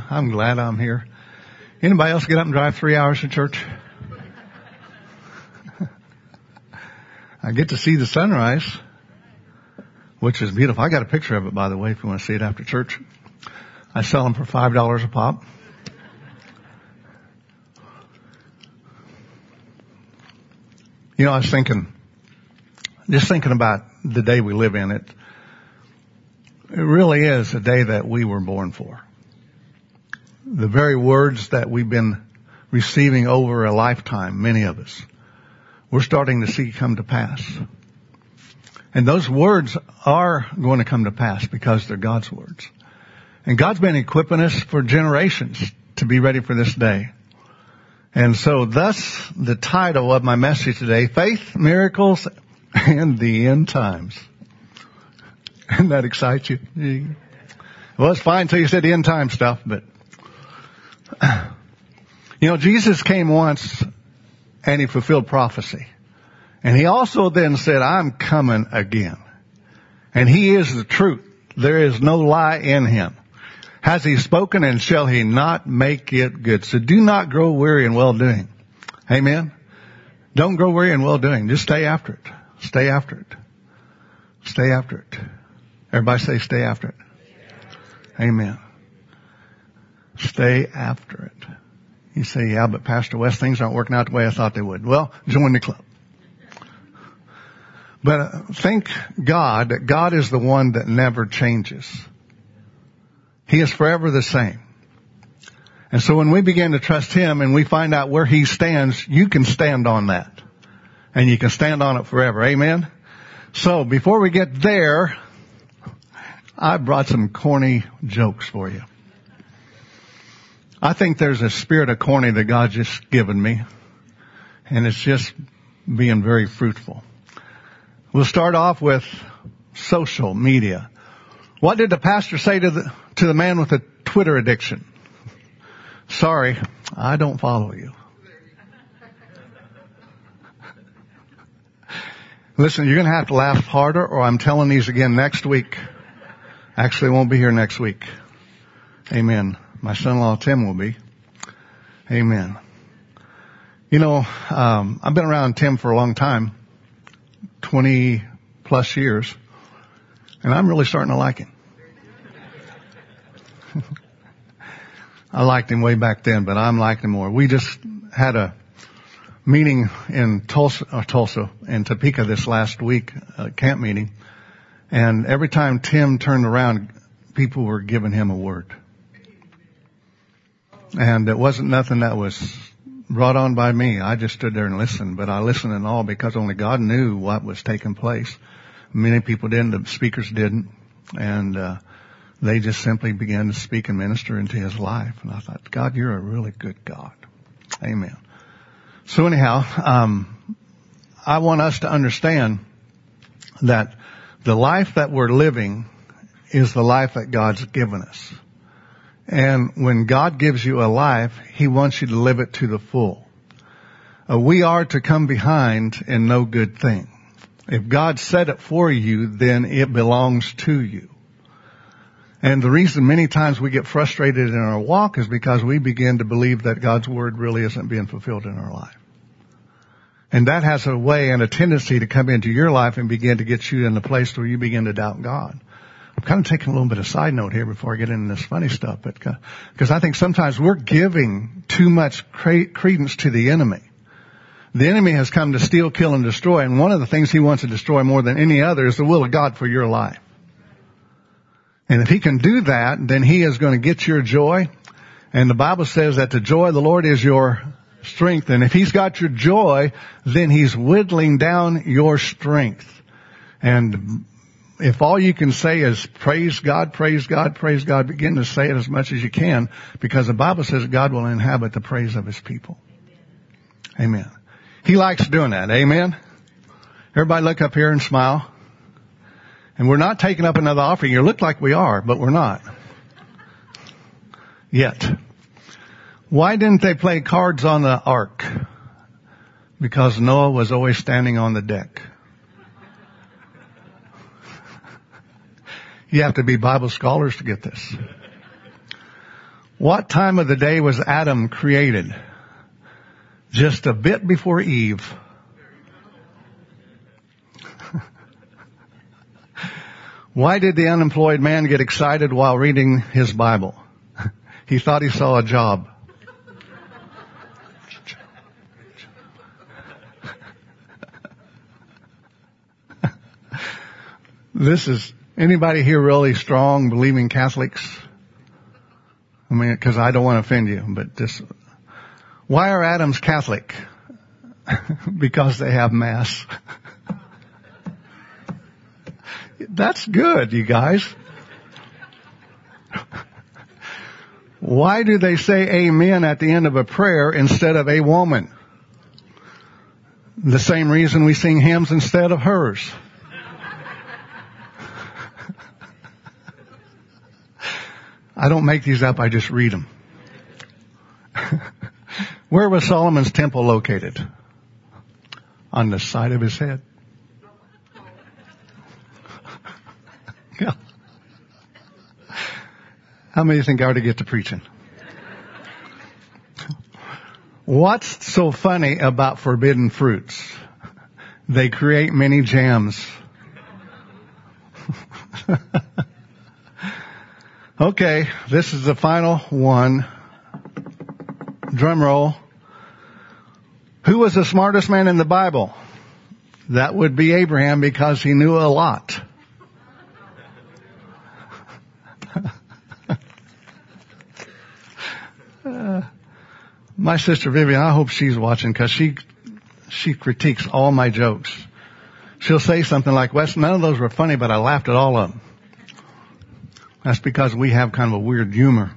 I'm glad I'm here. Anybody else get up and drive 3 hours to church? I get to see the sunrise, which is beautiful. I got a picture of it, by the way, if you want to see it after church. I sell them for $5 a pop. You know, I was thinking about the day we live in. It really is a day that we were born for. The very words that we've been receiving over a lifetime, many of us, we're starting to see come to pass. And those words are going to come to pass because they're God's words. And God's been equipping us for generations to be ready for this day. And so thus the title of my message today, Faith, Miracles, and the End Times. Doesn't that excite you? Well, it's fine until you said the end time stuff, but you know, Jesus came once and he fulfilled prophecy. And he also then said, I'm coming again. And he is the truth. There is no lie in him. Has he spoken, and shall he not make it good? So do not grow weary in well-doing. Amen? Don't grow weary in well-doing. Just stay after it. Stay after it. Stay after it. Everybody say stay after it. Amen. Stay after it. You say, yeah, but Pastor West, things aren't working out the way I thought they would. Well, join the club. But thank God that God is the one that never changes. He is forever the same. And so when we begin to trust him and we find out where he stands, you can stand on that. And you can stand on it forever. Amen? So before we get there, I brought some corny jokes for you. I think there's a spirit of corny that God's just given me. And it's just being very fruitful. We'll start off with social media. What did the pastor say to the man with the Twitter addiction? Sorry, I don't follow you. Listen, you're going to have to laugh harder, or I'm telling these again next week. Actually, I won't be here next week. Amen. My son-in-law Tim will be. Amen. You know, I've been around Tim for a long time, 20 plus years, and I'm really starting to like him. I liked him way back then, but I'm liking him more. We just had a meeting in Tulsa in Topeka this last week, a camp meeting. And every time Tim turned around, people were giving him a word. And it wasn't nothing that was brought on by me. I just stood there and listened, but I listened in all because only God knew what was taking place. Many people didn't, the speakers didn't. And, they just simply began to speak and minister into his life. And I thought, God, you're a really good God. Amen. So anyhow, I want us to understand that the life that we're living is the life that God's given us. And when God gives you a life, he wants you to live it to the full. We are to come behind in no good thing. If God said it for you, then it belongs to you. And the reason many times we get frustrated in our walk is because we begin to believe that God's word really isn't being fulfilled in our life. And that has a way and a tendency to come into your life and begin to get you in the place where you begin to doubt God. I'm kind of taking a little bit of side note here before I get into this funny stuff, but because I think sometimes we're giving too much credence to the enemy. The enemy has come to steal, kill, and destroy, and one of the things he wants to destroy more than any other is the will of God for your life. And if he can do that, then he is going to get your joy. And the Bible says that the joy of the Lord is your strength. And if he's got your joy, then he's whittling down your strength. And if all you can say is praise God, praise God, praise God, begin to say it as much as you can, because the Bible says God will inhabit the praise of his people. Amen. He likes doing that. Amen. Everybody look up here and smile. And we're not taking up another offering. You look like we are, but we're not. Yet. Why didn't they play cards on the ark? Because Noah was always standing on the deck. You have to be Bible scholars to get this. What time of the day was Adam created? Just a bit before Eve. Why did the unemployed man get excited while reading his Bible? He thought he saw a job. Anybody here really strong believing Catholics? I mean, because I don't want to offend you, but why are Adams Catholic? Because they have Mass. That's good, you guys. Why do they say amen at the end of a prayer instead of a woman? The same reason we sing hymns instead of hers. I don't make these up, I just read them. Where was Solomon's temple located? On the side of his head. Yeah. How many think I ought to get to preaching? What's so funny about forbidden fruits? They create many jams. Okay, this is the final one. Drum roll. Who was the smartest man in the Bible? That would be Abraham, because he knew a lot. My sister Vivian, I hope she's watching, because she critiques all my jokes. She'll say something like, Wes, none of those were funny, but I laughed at all of them. That's because we have kind of a weird humor.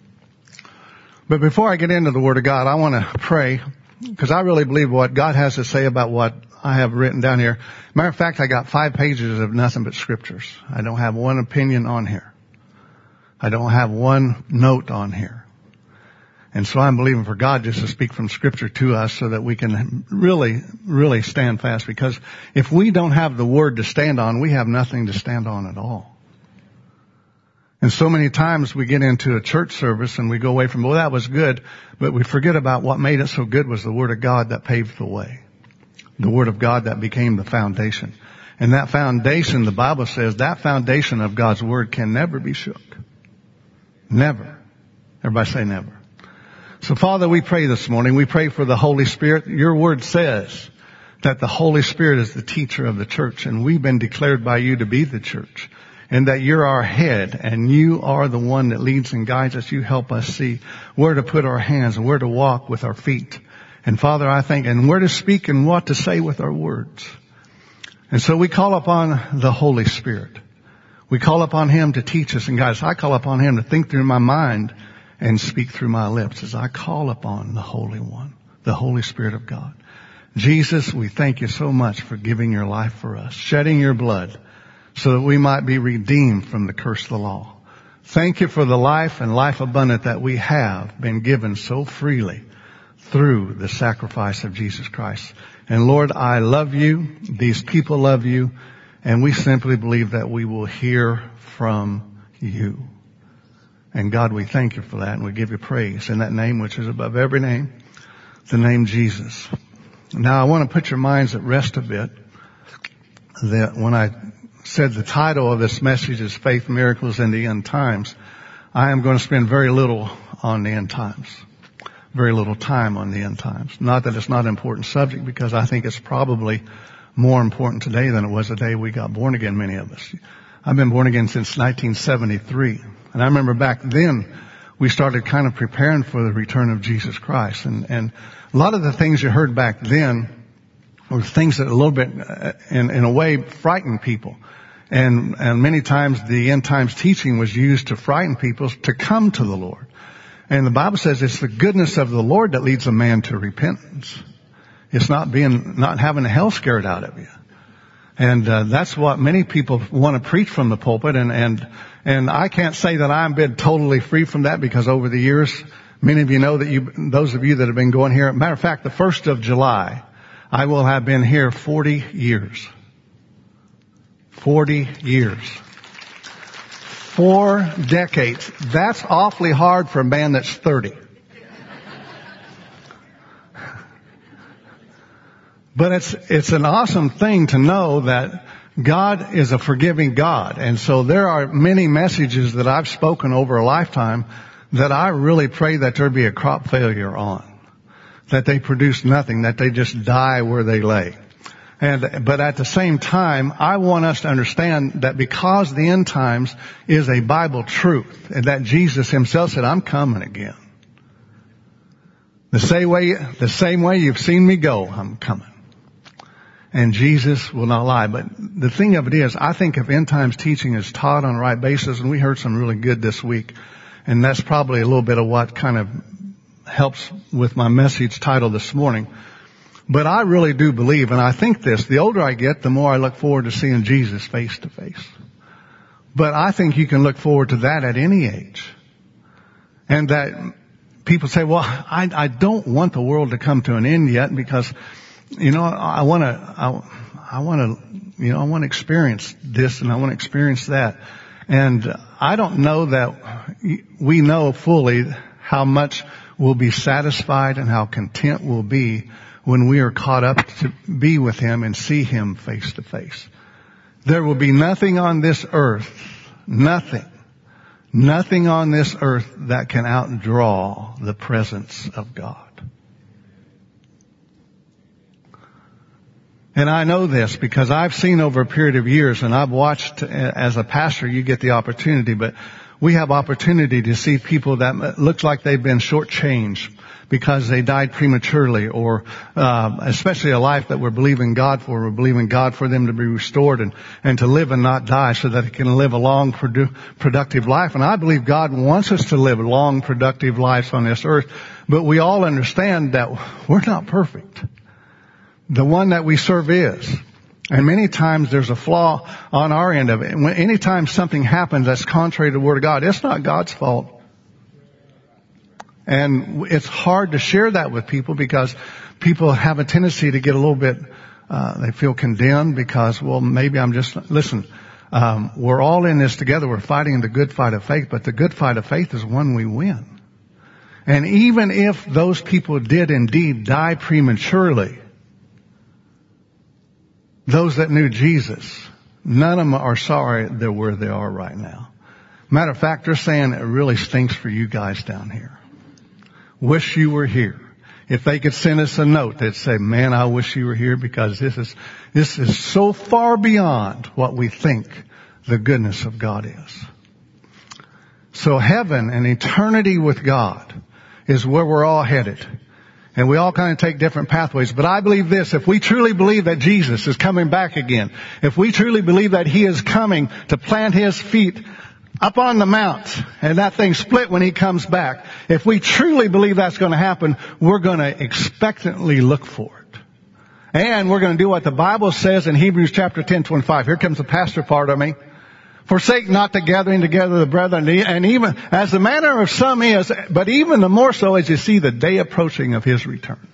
But before I get into the Word of God, I want to pray, because I really believe what God has to say about what I have written down here. Matter of fact, I got 5 pages of nothing but scriptures. I don't have one opinion on here. I don't have one note on here. And so I'm believing for God just to speak from Scripture to us so that we can really, really stand fast. Because if we don't have the Word to stand on, we have nothing to stand on at all. And so many times we get into a church service and we go away from, well, that was good, but we forget about what made it so good was the Word of God that paved the way. The Word of God that became the foundation. And that foundation, the Bible says, that foundation of God's Word can never be shook. Never. Everybody say never. So Father, we pray this morning, we pray for the Holy Spirit. Your Word says that the Holy Spirit is the teacher of the church, and we've been declared by you to be the church. And that you're our head, and you are the one that leads and guides us. You help us see where to put our hands and where to walk with our feet. And Father, I think, and where to speak and what to say with our words. And so we call upon the Holy Spirit. We call upon Him to teach us and guide us. I call upon Him to think through my mind and speak through my lips as I call upon the Holy One, the Holy Spirit of God. Jesus, we thank you so much for giving your life for us, shedding your blood, so that we might be redeemed from the curse of the law. Thank you for the life and life abundant that we have been given so freely through the sacrifice of Jesus Christ. And Lord, I love you. These people love you. And we simply believe that we will hear from you. And God, we thank you for that, and we give you praise in that name which is above every name, the name Jesus. Now I want to put your minds at rest a bit, that when I said the title of this message is Faith, Miracles, in the End Times, I am going to spend very little on the end times. Very little time on the end times. Not that it's not an important subject, because I think it's probably more important today than it was the day we got born again, many of us. I've been born again since 1973. And I remember back then, we started kind of preparing for the return of Jesus Christ. And a lot of the things you heard back then were things that a little bit, in a way, frightened people. And many times the end times teaching was used to frighten people to come to the Lord. And the Bible says it's the goodness of the Lord that leads a man to repentance. It's not having the hell scared out of you. And that's what many people want to preach from the pulpit. And I can't say that I've been totally free from that, because over the years, many of you know that those of you that have been going here, matter of fact, the 1st of July, I will have been here 40 years. 40 years. 4 decades. That's awfully hard for a man that's 30. But it's an awesome thing to know that God is a forgiving God. And so there are many messages that I've spoken over a lifetime that I really pray that there be a crop failure on. That they produce nothing, that they just die where they lay. But at the same time, I want us to understand that because the end times is a Bible truth, and that Jesus himself said, I'm coming again. The same way you've seen me go, I'm coming. And Jesus will not lie. But the thing of it is, I think if end times teaching is taught on the right basis, and we heard some really good this week, and that's probably a little bit of what kind of helps with my message title this morning. But I really do believe, and I think this, the older I get, the more I look forward to seeing Jesus face to face. But I think you can look forward to that at any age. And that people say, well, I don't want the world to come to an end yet because, I want to experience this and I want to experience that. And I don't know that we know fully how much we'll be satisfied and how content we'll be when we are caught up to be with him and see him face to face. There will be nothing on this earth, nothing on this earth that can outdraw the presence of God. And I know this because I've seen over a period of years, and I've watched as a pastor, you get the opportunity, but we have opportunity to see people that looks like they've been shortchanged because they died prematurely, or especially a life that we're believing God for. We're believing God for them to be restored and to live and not die so that they can live a long, productive life. And I believe God wants us to live long, productive lives on this earth. But we all understand that we're not perfect. The one that we serve is. And many times there's a flaw on our end of it. And anytime something happens that's contrary to the Word of God, it's not God's fault. And it's hard to share that with people because people have a tendency to get a little bit, they feel condemned because, well, maybe listen, we're all in this together. We're fighting the good fight of faith, but the good fight of faith is one we win. And even if those people did indeed die prematurely, those that knew Jesus, none of them are sorry they're where they are right now. Matter of fact, they're saying it really stinks for you guys down here. Wish you were here. If they could send us a note, they'd say, man, I wish you were here because this is so far beyond what we think the goodness of God is. So heaven and eternity with God is where we're all headed. And we all kind of take different pathways. But I believe this, if we truly believe that Jesus is coming back again, if we truly believe that he is coming to plant his feet up on the mount and that thing split when he comes back, if we truly believe that's going to happen, we're going to expectantly look for it. And we're going to do what the Bible says in Hebrews chapter 10:25. Here comes the pastor part of me. Forsake not the gathering together of the brethren, and even as the manner of some is, but even the more so as you see the day approaching of his return.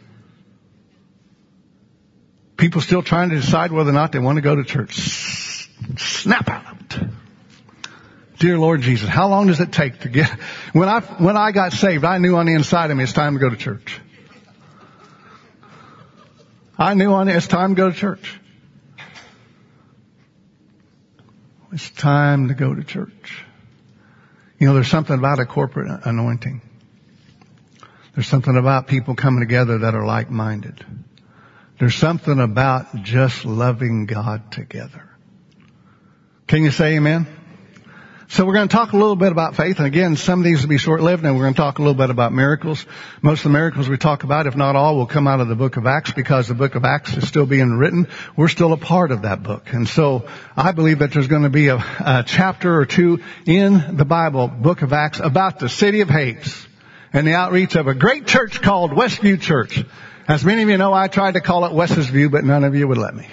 People still trying to decide whether or not they want to go to church. Snap out of it. Dear Lord Jesus, how long does it take to get, when I got saved, I knew on the inside of me it's time to go to church. I knew it's time to go to church. It's time to go to church. There's something about a corporate anointing. There's something about people coming together that are like-minded. There's something about just loving God together. Can you say amen? So we're going to talk a little bit about faith. And again, some of these will be short-lived, and we're going to talk a little bit about miracles. Most of the miracles we talk about, if not all, will come out of the book of Acts because the book of Acts is still being written. We're still a part of that book. And so I believe that there's going to be a chapter or two in the Bible, book of Acts, about the city of Hades and the outreach of a great church called Westview Church. As many of you know, I tried to call it Wes's View, but none of you would let me.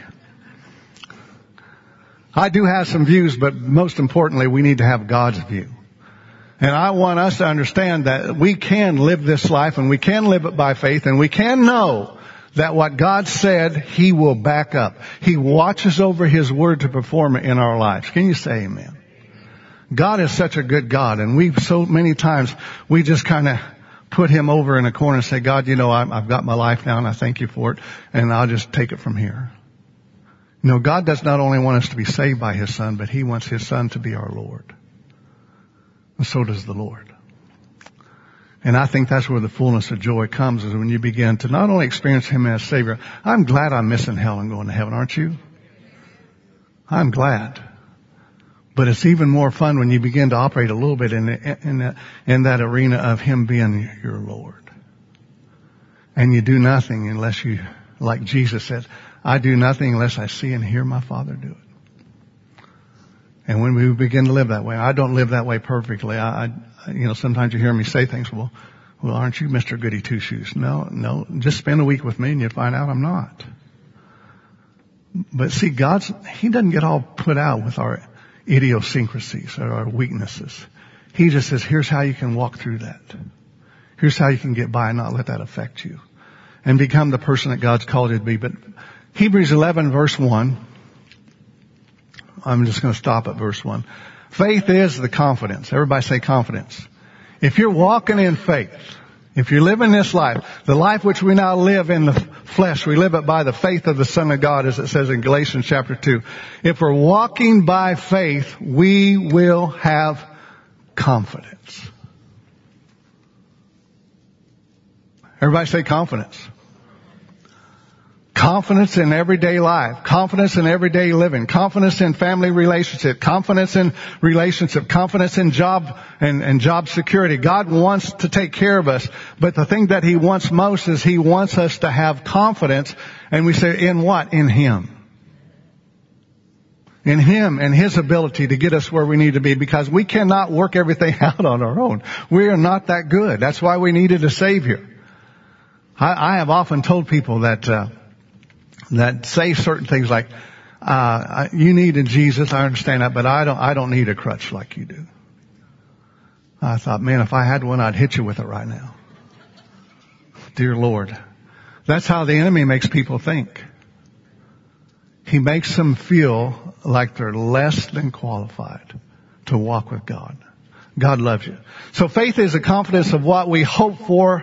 I do have some views, but most importantly, we need to have God's view. And I want us to understand that we can live this life and we can live it by faith and we can know that what God said, he will back up. He watches over his word to perform it in our lives. Can you say amen? God is such a good God, and so many times we just kind of put him over in a corner and say, God, I've got my life now and I thank you for it, and I'll just take it from here. No, God does not only want us to be saved by his Son, but he wants his Son to be our Lord. And so does the Lord. And I think that's where the fullness of joy comes, is when you begin to not only experience him as Savior. I'm glad I'm missing hell and going to heaven, aren't you? I'm glad. But it's even more fun when you begin to operate a little bit in that arena of him being your Lord. And you do nothing unless you, like Jesus said, I do nothing unless I see and hear my Father do it. And when we begin to live that way, I don't live that way perfectly. Sometimes you hear me say things, well, aren't you Mr. Goody Two-Shoes? No, just spend a week with me and you'll find out I'm not. But see, he doesn't get all put out with our idiosyncrasies or our weaknesses. He just says, here's how you can walk through that. Here's how you can get by and not let that affect you and become the person that God's called you to be. But Hebrews 11 verse 1, I'm just going to stop at verse 1. Faith is the confidence. Everybody say confidence. If you're walking in faith, if you're living this life, the life which we now live in the flesh, we live it by the faith of the Son of God, as it says in Galatians chapter 2. If we're walking by faith, we will have confidence. Everybody say confidence. Confidence in everyday life, confidence in everyday living, confidence in family relationship, confidence in job and job security. God wants to take care of us, but the thing that he wants most is he wants us to have confidence. And we say, in what? In him. In him and his ability to get us where we need to be, because we cannot work everything out on our own. We are not that good. That's why we needed a Savior. I have often told people that say certain things like, you needed Jesus, I understand that, but I don't need a crutch like you do. I thought, man, if I had one, I'd hit you with it right now. Dear Lord. That's how the enemy makes people think. He makes them feel like they're less than qualified to walk with God. God loves you. So faith is a confidence of what we hope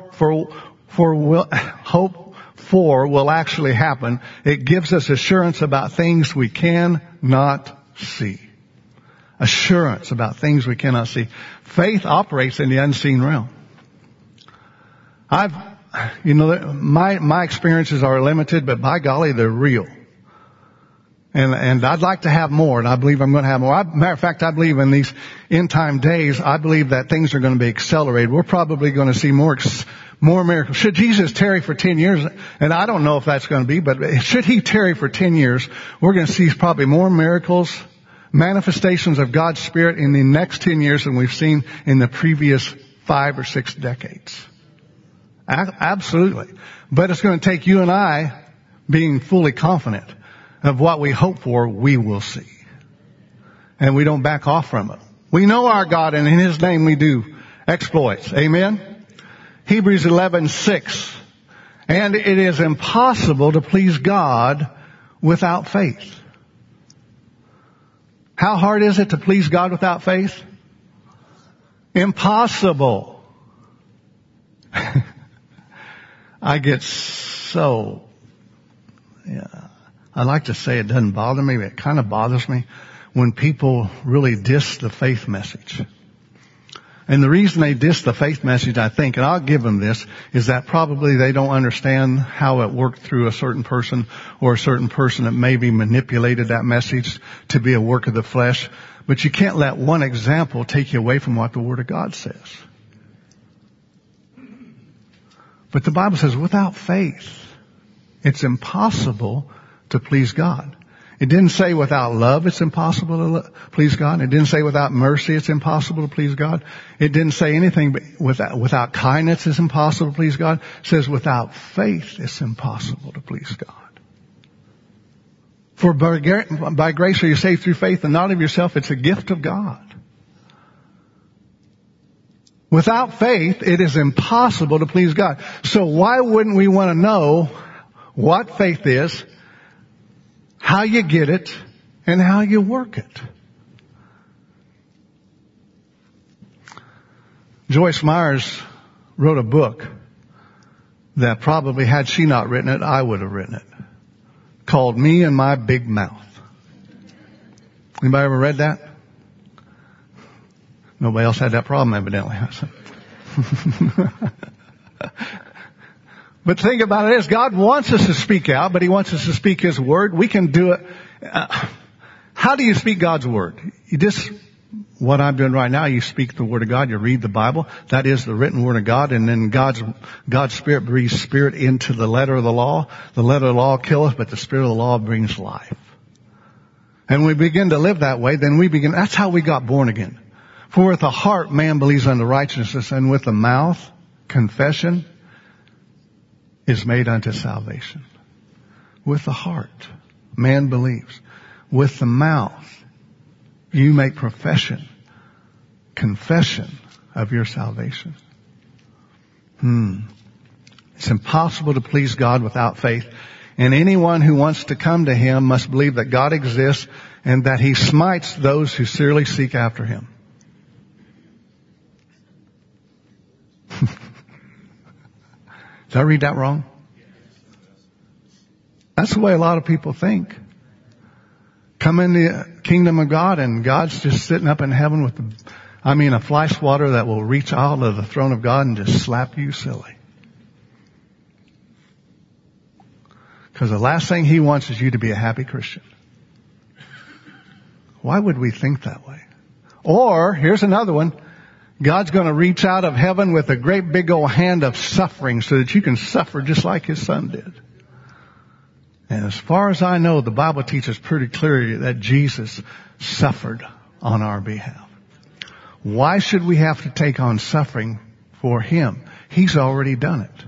will actually happen. It gives us assurance about things we cannot see. Assurance about things we cannot see. Faith operates in the unseen realm. My experiences are limited, but by golly, they're real. And I'd like to have more, and I believe I'm going to have more. Matter of fact, I believe in these end time days, I believe that things are going to be accelerated. We're probably going to see more miracles. Should Jesus tarry for 10 years, and I don't know if that's going to be, but should he tarry for 10 years, we're going to see probably more miracles, manifestations of God's Spirit in the next 10 years than we've seen in the previous 5 or 6 decades. Absolutely. But it's going to take you and I being fully confident of what we hope for, we will see. And we don't back off from it. We know our God, and in his name we do exploits. Amen? Hebrews 11:6. And it is impossible to please God without faith. How hard is it to please God without faith? Impossible. I get so, I like to say it doesn't bother me, but it kind of bothers me when people really diss the faith message. And the reason they diss the faith message, I think, and I'll give them this, is that probably they don't understand how it worked through a certain person or a certain person that maybe manipulated that message to be a work of the flesh. But you can't let one example take you away from what the Word of God says. But the Bible says without faith, it's impossible to please God. It didn't say without love it's impossible to please God. It didn't say without mercy it's impossible to please God. It didn't say anything but without kindness it's impossible to please God. It says without faith it's impossible to please God. For by grace are you saved through faith, and not of yourself, it's a gift of God. Without faith it is impossible to please God. So why wouldn't we want to know what faith is, how you get it, and how you work it? Joyce Myers wrote a book that probably, had she not written it, I would have written it, called Me and My Big Mouth. Anybody ever read that? Nobody else had that problem, evidently. But the thing about it is, God wants us to speak out, but He wants us to speak His Word. We can do it. How do you speak God's Word? You just, what I'm doing right now, you speak the Word of God, you read the Bible. That is the written Word of God, and then God's Spirit breathes Spirit into the letter of the law. The letter of the law killeth, but the Spirit of the law brings life. And we begin to live that way, then that's how we got born again. For with the heart man believes unto righteousness, and with the mouth confession is made unto salvation. With the heart man believes. With the mouth you make confession of your salvation. It's impossible to please God without faith. And anyone who wants to come to Him must believe that God exists and that He smites those who sincerely seek after Him. Did I read that wrong? That's the way a lot of people think. Come in the kingdom of God and God's just sitting up in heaven with a fly swatter that will reach out of the throne of God and just slap you silly. Because the last thing He wants is you to be a happy Christian. Why would we think that way? Or, here's another one. God's going to reach out of heaven with a great big old hand of suffering so that you can suffer just like His Son did. And as far as I know, the Bible teaches pretty clearly that Jesus suffered on our behalf. Why should we have to take on suffering for Him? He's already done it.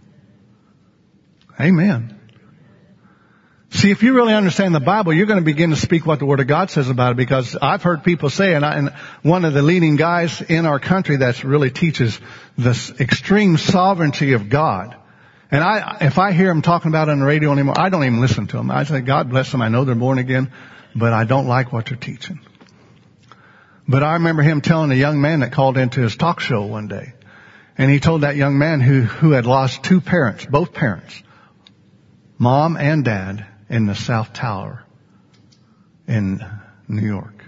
Amen. See, if you really understand the Bible, you're going to begin to speak what the Word of God says about it, because I've heard people say, and one of the leading guys in our country that really teaches this extreme sovereignty of God. And if I hear him talking about it on the radio anymore, I don't even listen to him. I say, God bless them. I know they're born again, but I don't like what they're teaching. But I remember him telling a young man that called into his talk show one day. And he told that young man who had lost two parents, both parents, mom and dad, in the South Tower in New York.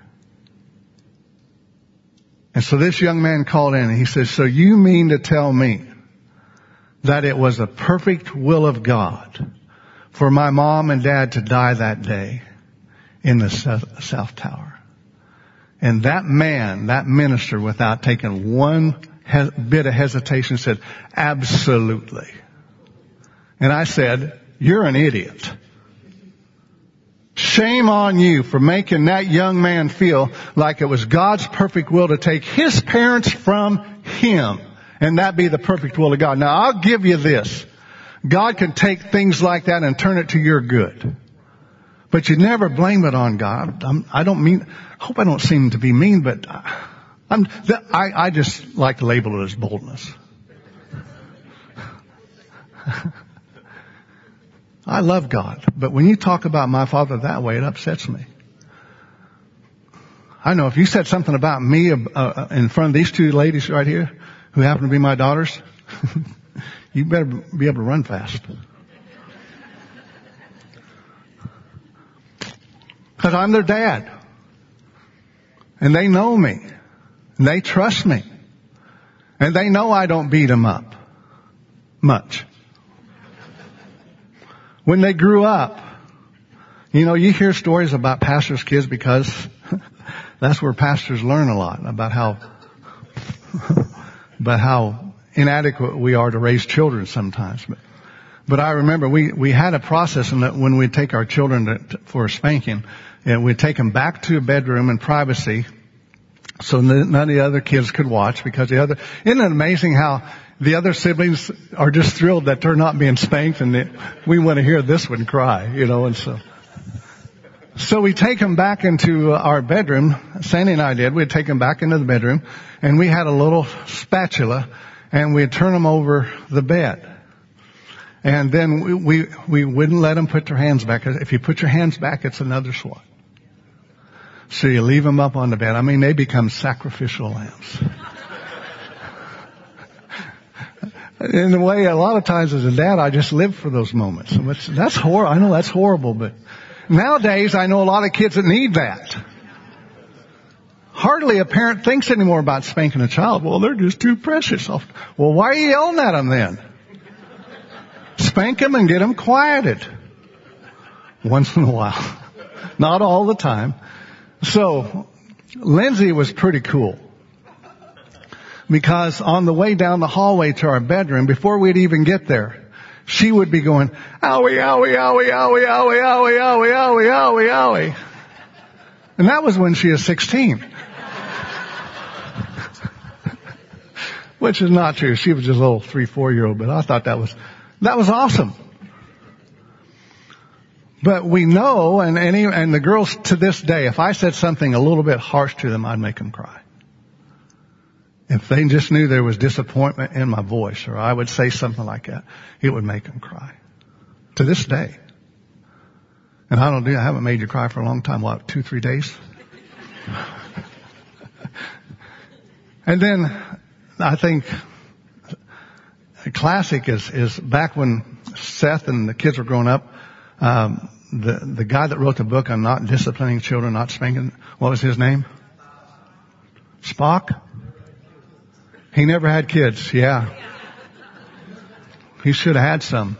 And so this young man called in and he says, so you mean to tell me that it was the perfect will of God for my mom and dad to die that day in the South Tower? And that man, that minister, without taking one bit of hesitation, said, absolutely. And I said, you're an idiot. Shame on you for making that young man feel like it was God's perfect will to take his parents from him. And that be the perfect will of God. Now, I'll give you this. God can take things like that and turn it to your good. But you never blame it on God. I hope I don't seem to be mean, but I just like to label it as boldness. I love God, but when you talk about my Father that way, it upsets me. I know if you said something about me in front of these two ladies right here, who happen to be my daughters, you better be able to run fast. Because I'm their dad. And they know me. And they trust me. And they know I don't beat them up much. When they grew up, you hear stories about pastors' kids because that's where pastors learn a lot about how inadequate we are to raise children sometimes. But I remember we had a process in that when we'd take our children for a spanking, and we'd take them back to a bedroom in privacy so none of the other kids could watch, because isn't it amazing how the other siblings are just thrilled that they're not being spanked, and we want to hear this one cry, and so we take them back into our bedroom. Sandy and I did. We'd take them back into the bedroom, and we had a little spatula, and we'd turn them over the bed. And then we wouldn't let them put their hands back. If you put your hands back, it's another swat. So you leave them up on the bed. They become sacrificial lambs. In a way, a lot of times as a dad, I just live for those moments. That's horrible. I know that's horrible, but nowadays I know a lot of kids that need that. Hardly a parent thinks anymore about spanking a child. Well, they're just too precious. Well, why are you yelling at them then? Spank them and get them quieted. Once in a while. Not all the time. So, Lindsay was pretty cool. Because on the way down the hallway to our bedroom, before we'd even get there, she would be going, owie, owie, owie, owie, owie, owie, owie, owie, owie, owie. And that was when she was 16. Which is not true. She was just a little 3-4-year-old, but I thought that was awesome. But we know, and the girls to this day, if I said something a little bit harsh to them, I'd make them cry. If they just knew there was disappointment in my voice, or I would say something like that, it would make them cry. To this day. And I haven't made you cry for a long time. What, 2-3 days? And then, I think, a classic is back when Seth and the kids were growing up, the guy that wrote the book on not disciplining children, not spanking, what was his name? Spock? He never had kids, yeah. He should have had some.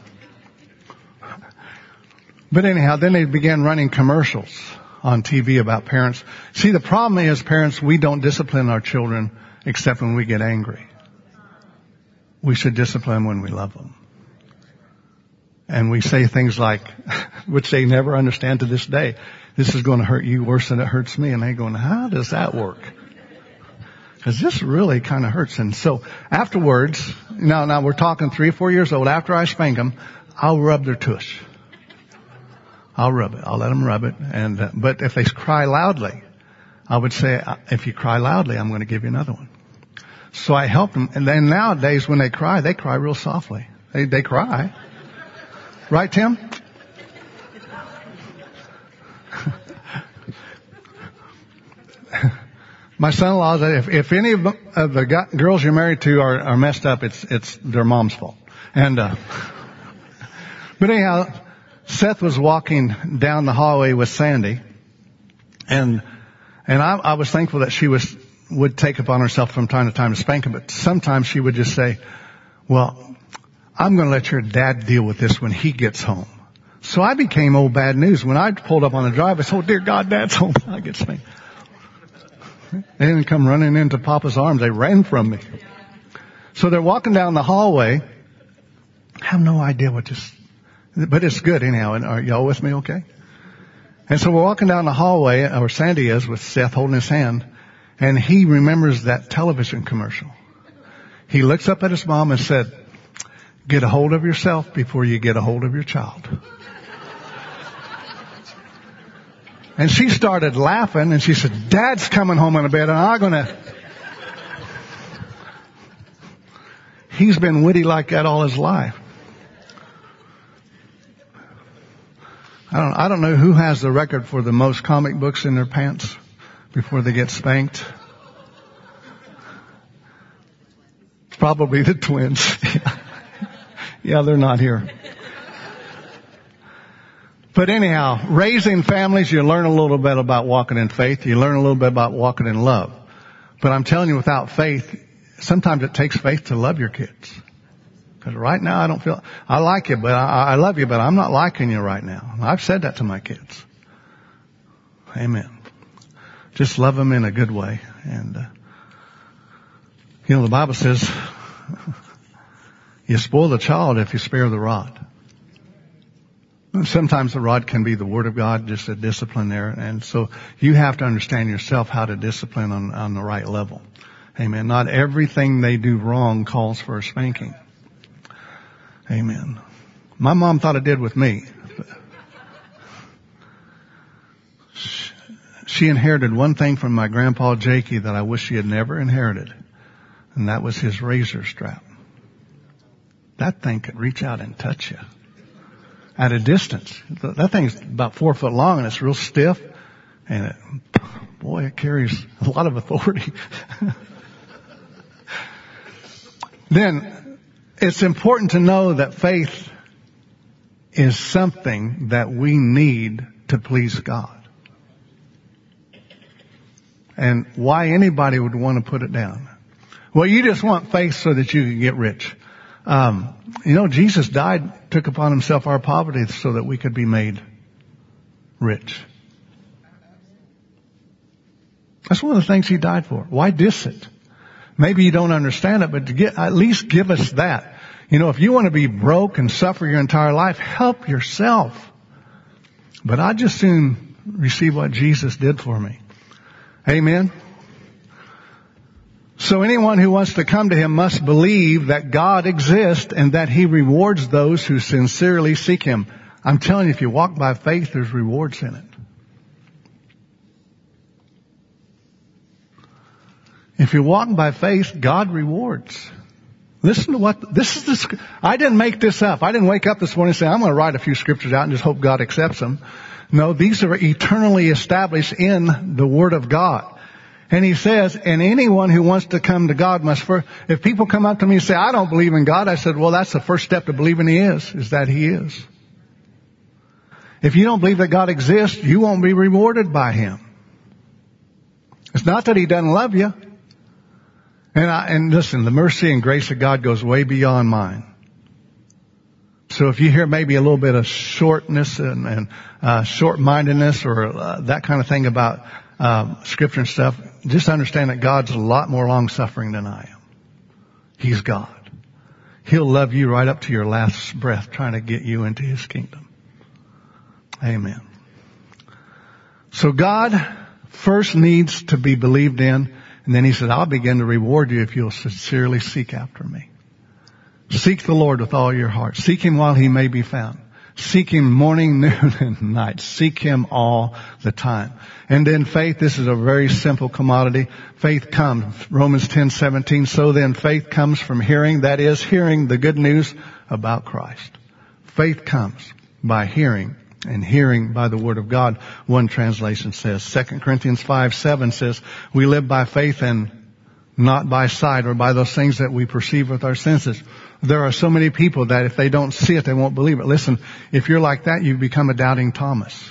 But anyhow, then they began running commercials on TV about parents. See, the problem is, parents, we don't discipline our children except when we get angry. We should discipline when we love them. And we say things like, which they never understand to this day, this is going to hurt you worse than it hurts me. And they're going, how does that work? Because this really kind of hurts. And so afterwards, now we're talking 3 or 4 years old, after I spank them, I'll rub their tush. I'll rub it. I'll let them rub it. But if they cry loudly, I would say, if you cry loudly, I'm going to give you another one. So I help them. And then nowadays when they cry real softly. They cry. Right, Tim? My son-in-law said, if any of the girls you're married to are messed up, it's their mom's fault. But anyhow, Seth was walking down the hallway with Sandy, and I was thankful that she would take upon herself from time to time to spank him, but sometimes she would just say, well, I'm going to let your dad deal with this when he gets home. So I became old bad news. When I pulled up on the drive, I said, oh dear God, Dad's home. I get spanked. They didn't come running into Papa's arms. They ran from me. So they're walking down the hallway. I have no idea but it's good anyhow. And are y'all with me okay? And so we're walking down the hallway, or Sandy is, with Seth holding his hand, and he remembers that television commercial. He looks up at his mom and said, get a hold of yourself before you get a hold of your child. And she started laughing, and she said, Dad's coming home in a bed, and I'm gonna... He's been witty like that all his life. I don't know who has the record for the most comic books in their pants before they get spanked. It's probably the twins. Yeah, they're not here. But anyhow, raising families, you learn a little bit about walking in faith. You learn a little bit about walking in love. But I'm telling you, without faith, sometimes it takes faith to love your kids. Because right now I like you, but I love you, but I'm not liking you right now. I've said that to my kids. Amen. Just love them in a good way. And, the Bible says, you spoil the child if you spare the rod. Sometimes the rod can be the Word of God, just a discipline there. And so you have to understand yourself how to discipline on the right level. Amen. Not everything they do wrong calls for a spanking. Amen. My mom thought it did with me. She inherited one thing from my grandpa Jakey that I wish she had never inherited. And that was his razor strap. That thing could reach out and touch you at a distance. That thing's about 4 foot long and it's real stiff. And it carries a lot of authority. Then, it's important to know that faith is something that we need to please God. And why anybody would want to put it down. Well, you just want faith so that you can get rich. Jesus died, took upon himself our poverty so that we could be made rich. That's one of the things he died for. Why diss it? Maybe you don't understand it, but at least give us that. If you want to be broke and suffer your entire life, help yourself. But I'd just soon receive what Jesus did for me. Amen. So anyone who wants to come to him must believe that God exists and that he rewards those who sincerely seek him. I'm telling you, if you walk by faith, there's rewards in it. If you walk by faith, God rewards. Listen to I didn't make this up. I didn't wake up this morning and say, I'm going to write a few scriptures out and just hope God accepts them. No, these are eternally established in the Word of God. And he says, and anyone who wants to come to God must first, if people come up to me and say, I don't believe in God, I said, well, that's the first step to believing he is that he is. If you don't believe that God exists, you won't be rewarded by him. It's not that he doesn't love you. And listen, the mercy and grace of God goes way beyond mine. So if you hear maybe a little bit of shortness and short-mindedness or that kind of thing about Scripture and stuff, just understand that God's a lot more long-suffering than I am. He's God. He'll love you right up to your last breath, trying to get you into his kingdom. Amen. So God first needs to be believed in. And then he said, I'll begin to reward you if you'll sincerely seek after me. Seek the Lord with all your heart. Seek him while he may be found. Seek him morning, noon, and night. Seek him all the time. And then faith, this is a very simple commodity. Faith comes. Romans 10:17. So then faith comes from hearing, that is, hearing the good news about Christ. Faith comes by hearing, and hearing by the word of God. One translation says, 2 Corinthians 5:7 says, we live by faith and not by sight, or by those things that we perceive with our senses. There are so many people that if they don't see it, they won't believe it. Listen, if you're like that, you become a doubting Thomas.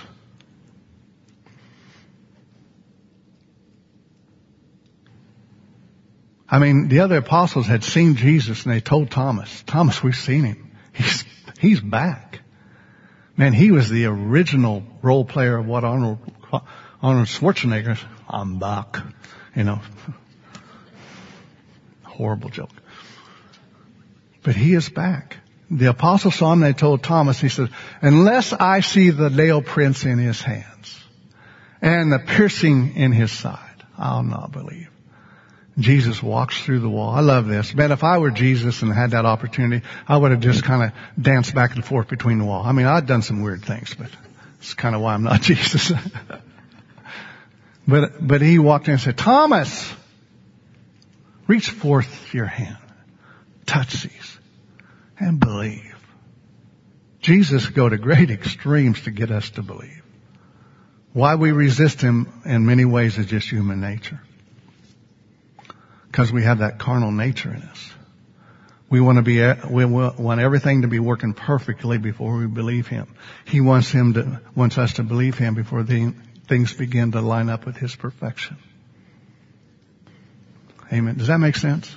I mean, the other apostles had seen Jesus and they told Thomas, we've seen him. He's back. Man, he was the original role player of what Arnold Schwarzenegger, I'm back, horrible joke. But he is back. The apostles saw him and they told Thomas, he said, unless I see the nail prints in his hands and the piercing in his side, I'll not believe. Jesus walks through the wall. I love this. Man, if I were Jesus and had that opportunity, I would have just kind of danced back and forth between the wall. I mean, I'd done some weird things, but it's kind of why I'm not Jesus. But he walked in and said, Thomas, reach forth your hand, touch these, and believe. Jesus go to great extremes to get us to believe. Why we resist him in many ways is just human nature. Because we have that carnal nature in us. We want everything to be working perfectly before we believe him. He wants us to believe him before things begin to line up with his perfection. Amen. Does that make sense?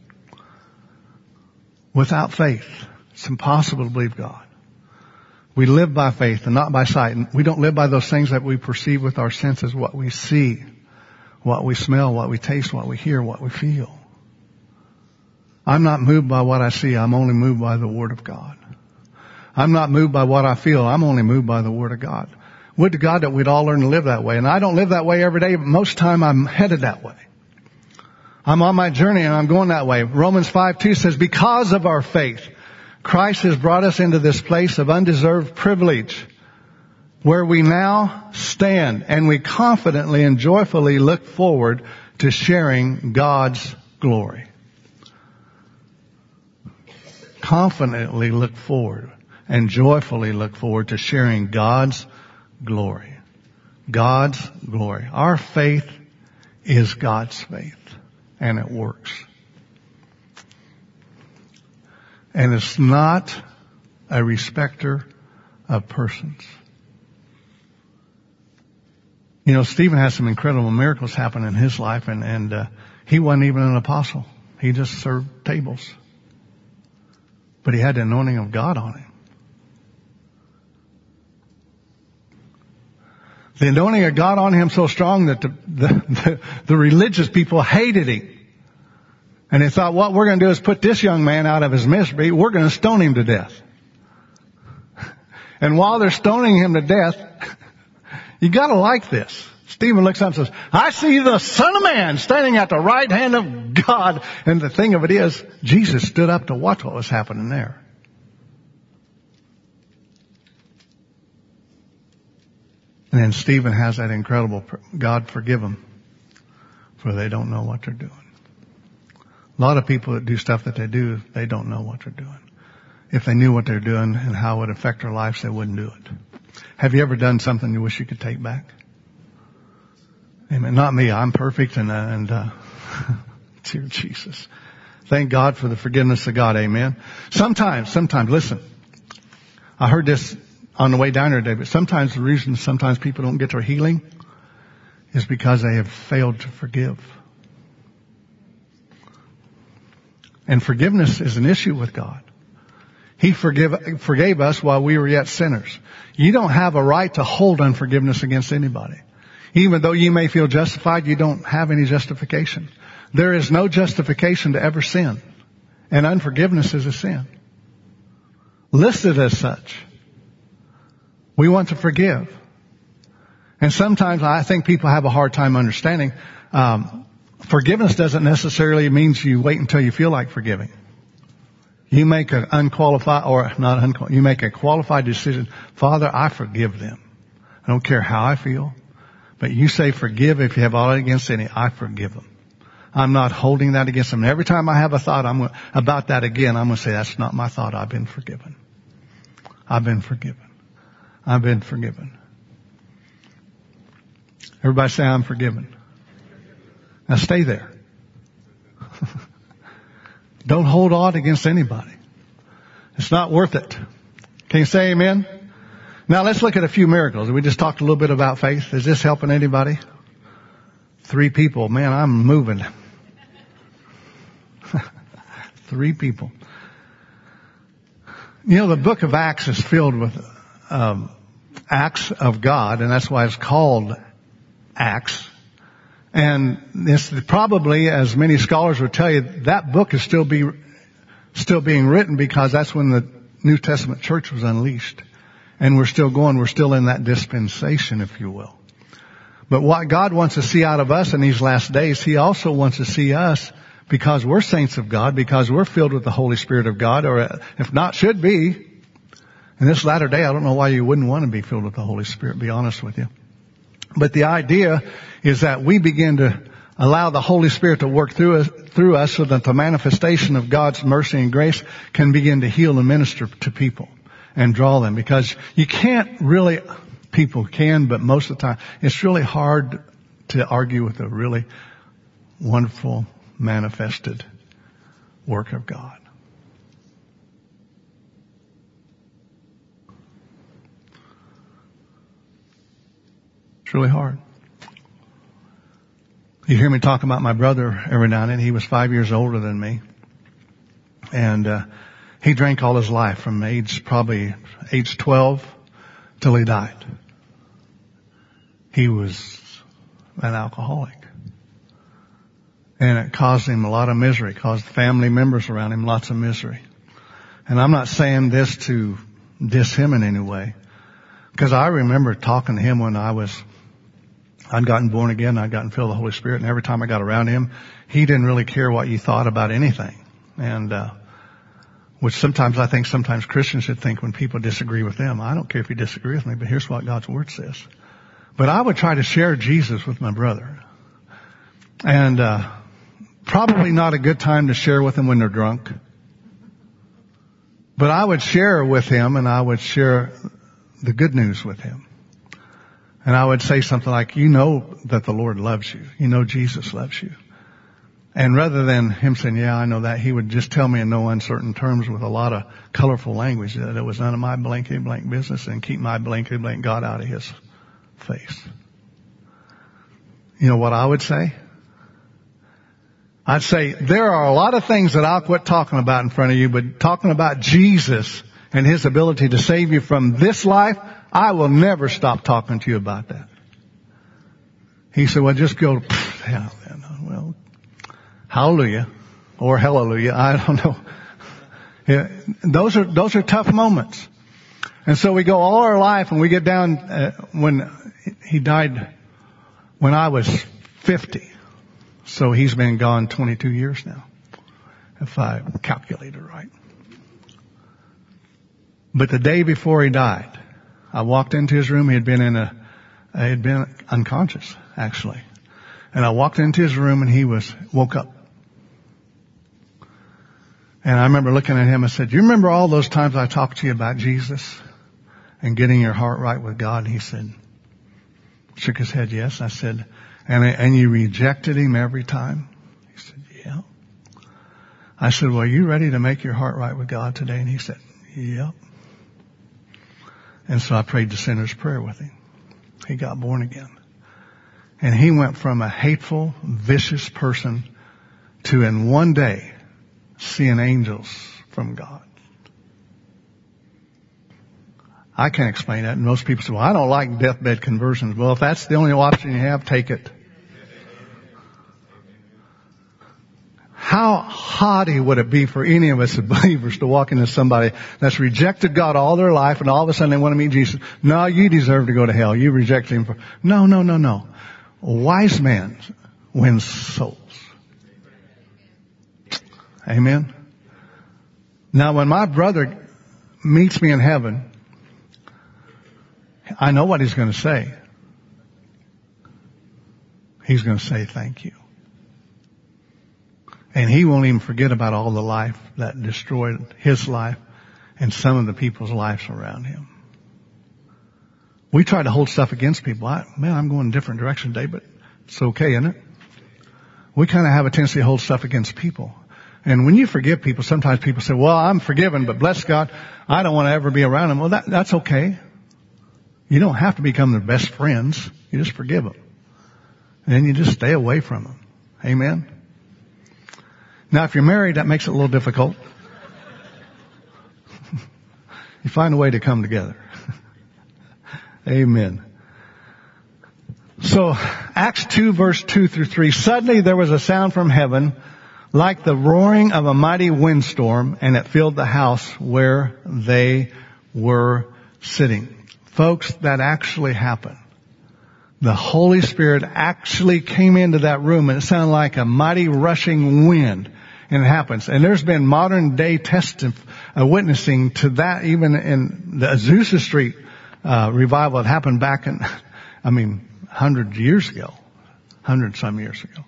Without faith, it's impossible to believe God. We live by faith and not by sight. And we don't live by those things that we perceive with our senses, what we see, what we smell, what we taste, what we hear, what we feel. I'm not moved by what I see. I'm only moved by the Word of God. I'm not moved by what I feel. I'm only moved by the Word of God. Would to God that we'd all learn to live that way. And I don't live that way every day, but most of the time I'm headed that way. I'm on my journey and I'm going that way. Romans 5:2 says, because of our faith, Christ has brought us into this place of undeserved privilege, where we now stand and we confidently and joyfully look forward to sharing God's glory. Confidently look forward and joyfully look forward to sharing God's glory. God's glory. Our faith is God's faith, and it works. And it's not a respecter of persons. You know, Stephen had some incredible miracles happen in his life, and he wasn't even an apostle. He just served tables. But he had the anointing of God on him. The anointing of God on him so strong that the religious people hated him. And they thought, what we're going to do is put this young man out of his misery. We're going to stone him to death. And while they're stoning him to death, you got to like this. Stephen looks up and says, I see the Son of Man standing at the right hand of God. And the thing of it is, Jesus stood up to watch what was happening there. And then Stephen has that incredible, God forgive them, for they don't know what they're doing. A lot of people that do stuff that they do, they don't know what they're doing. If they knew what they're doing and how it would affect their lives, they wouldn't do it. Have you ever done something you wish you could take back? Amen. Not me. I'm perfect and dear Jesus. Thank God for the forgiveness of God. Amen. Sometimes, listen. I heard this on the way down here today, but sometimes the reason sometimes people don't get their healing is because they have failed to forgive. And forgiveness is an issue with God. He forgave us while we were yet sinners. You don't have a right to hold unforgiveness against anybody. Even though you may feel justified, you don't have any justification. There is no justification to ever sin. And unforgiveness is a sin. Listed as such. We want to forgive. And sometimes I think people have a hard time understanding. Forgiveness doesn't necessarily mean you wait until you feel like forgiving. You make you make a qualified decision. Father, I forgive them. I don't care how I feel. But you say forgive if you have aught against any. I forgive them. I'm not holding that against them. Every time I have a thought about that again, I'm going to say that's not my thought. I've been forgiven. I've been forgiven. I've been forgiven. Everybody say I'm forgiven. Now stay there. Don't hold aught against anybody. It's not worth it. Can you say amen? Now let's look at a few miracles. We just talked a little bit about faith. Is this helping anybody? 3 people. Man, I'm moving. 3 people. You know, the book of Acts is filled with acts of God, and that's why it's called Acts. And this probably, as many scholars would tell you, that book is still being written because that's when the New Testament church was unleashed. And we're still in that dispensation, if you will. But what God wants to see out of us in these last days, He also wants to see us, because we're saints of God, because we're filled with the Holy Spirit of God, or if not, should be. In this latter day, I don't know why you wouldn't want to be filled with the Holy Spirit, to be honest with you. But the idea is that we begin to allow the Holy Spirit to work through us so that the manifestation of God's mercy and grace can begin to heal and minister to people and draw them. Because you can't really, people can, but most of the time, it's really hard to argue with a really wonderful, manifested work of God. It's really hard. You hear me talk about my brother every now and then. He was 5 years older than me. And he drank all his life from age 12 till he died. He was an alcoholic. And it caused him a lot of misery, caused family members around him lots of misery. And I'm not saying this to diss him in any way, because I remember talking to him when I'd gotten born again, I'd gotten filled with the Holy Spirit, and every time I got around him, he didn't really care what you thought about anything. And which sometimes Christians should think when people disagree with them. I don't care if you disagree with me, but here's what God's Word says. But I would try to share Jesus with my brother. And probably not a good time to share with him when they're drunk. But I would share with him, and I would share the good news with him. And I would say something like, you know that the Lord loves you. You know Jesus loves you. And rather than him saying, yeah, I know that, he would just tell me in no uncertain terms with a lot of colorful language that it was none of my blankety blank business and keep my blankety blank God out of his face. You know what I would say? I'd say, there are a lot of things that I'll quit talking about in front of you, but talking about Jesus and his ability to save you from this life, I will never stop talking to you about that. He said, well, just go, yeah, well, hallelujah or hallelujah. I don't know. Yeah, those are tough moments. And so we go all our life and we get down, when he died when I was 50. So he's been gone 22 years now, if I calculated right. But the day before he died, I walked into his room. He had been unconscious, actually. And I walked into his room and he woke up. And I remember looking at him and said, do you remember all those times I talked to you about Jesus and getting your heart right with God? And he said, shook his head, yes. I said, and you rejected him every time? He said, yeah. I said, well, are you ready to make your heart right with God today? And he said, yep. And so I prayed the sinner's prayer with him. He got born again. And he went from a hateful, vicious person to in one day seeing angels from God. I can't explain that. And most people say, well, I don't like deathbed conversions. Well, if that's the only option you have, take it. How haughty would it be for any of us as believers to walk into somebody that's rejected God all their life and all of a sudden they want to meet Jesus? No, you deserve to go to hell. You rejected him. No. A wise man wins souls. Amen. Now, when my brother meets me in heaven, I know what he's going to say. He's going to say thank you. And he won't even forget about all the life that destroyed his life and some of the people's lives around him. We try to hold stuff against people. I'm going a different direction today, but it's okay, isn't it? We kind of have a tendency to hold stuff against people. And when you forgive people, sometimes people say, well, I'm forgiven, but bless God, I don't want to ever be around them. Well, that's okay. You don't have to become their best friends. You just forgive them. And then you just stay away from them. Amen? Now, if you're married, that makes it a little difficult. You find a way to come together. Amen. So, Acts 2, verse 2 through 3. Suddenly there was a sound from heaven like the roaring of a mighty windstorm, and it filled the house where they were sitting. Folks, that actually happened. The Holy Spirit actually came into that room, and it sounded like a mighty rushing wind. And it happens. And there's been modern day witnessing to that even in the Azusa Street revival that happened back in, 100 years ago. 100 some years ago.